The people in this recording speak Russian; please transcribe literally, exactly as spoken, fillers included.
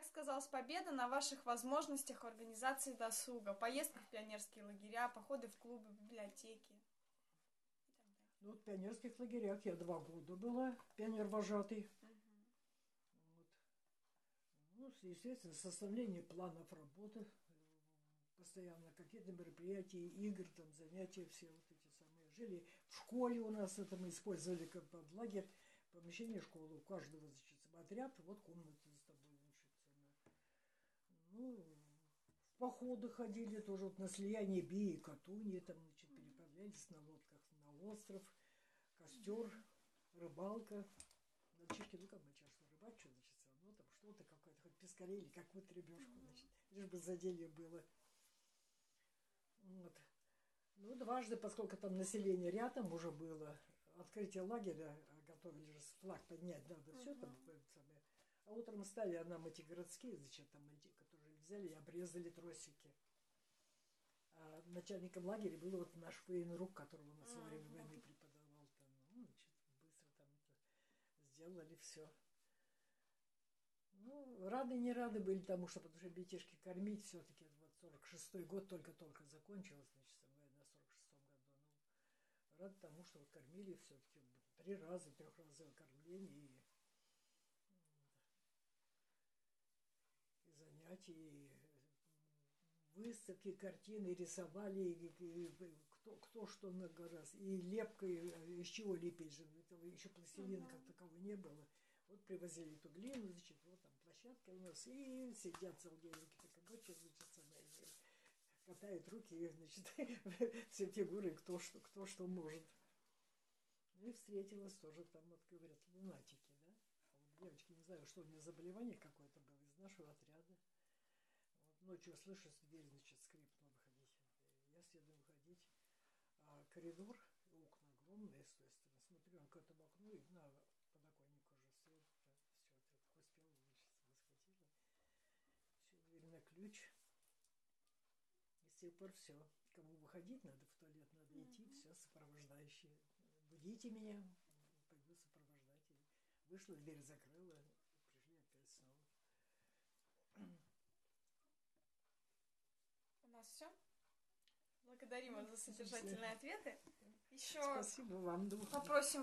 Как сказалась победа на ваших возможностях в организации досуга, поездка в пионерские лагеря, походы в клубы, библиотеки? И так далее. Ну, вот в пионерских лагерях я два года была, пионер-вожатый. Угу. Вот. Ну, естественно, составление планов работы, постоянно какие-то мероприятия, игры, там, занятия, все вот эти самые. Жили в школе у нас, это мы использовали как под лагерь, помещение школы, у каждого, значит, отряд, вот комната с тобой, значит, ну, в походы ходили тоже, вот на слияние Би и Катуньи, там, значит, переправлялись на лодках на остров, костер, рыбалка. Мальчишки, ну как мальчишки, рыбачу, значит, все равно там что-то какое-то, хоть пескарей или какую-то рыбешку, значит, лишь бы заделье было. Вот. Ну, дважды, поскольку там население рядом уже было, открытие лагеря, готовили же флаг поднять, надо все там самое. А утром стали, а нам эти городские, значит, там эти, которые взяли и обрезали тросики. А начальником лагеря был вот наш военрук, которого у нас во время войны преподавал там. Ну, значит, быстро там это сделали все. Ну, рады, не рады были тому, что потому что ребятишки кормить все-таки. Вот сорок шестой год только-только закончилась, значит, война в сорок шестом году. Ну, рад тому, что вот кормили все-таки три раза, трехразовое кормление и, и занятия, и выставки, картины рисовали, и, и, и, кто, кто что на раз, и лепкой, из чего лепить же, этого еще пластилина как такового не было. Вот привозили эту глину, значит, вот там площадка у нас, и сидят целый день, руки так обочи, значит, самое, катают руки, и, значит, все фигуры, кто что, кто что может. Ну и встретилась тоже там, вот говорят, лунатики, да. А вот девочки, не знаю, что у нее заболевание какое-то было из нашего отряда. Вот ночью слышу, дверь, значит, скрипнула, выходить. Я следую выходить. А коридор, окна огромные с той стороны. Смотрю, он к этому окну, и на подоконник уже свет. Все, я успела, значит, схватила. Все, дверь на ключ. И с тех пор все. Кому выходить надо в туалет, надо идти, все, сопровождающие. Будите меня, пойду сопровождать. Вышла, дверь закрыла, пришли опять снова. У нас все. Благодарим вас за содержательные ответы. Еще Спасибо вам. попросим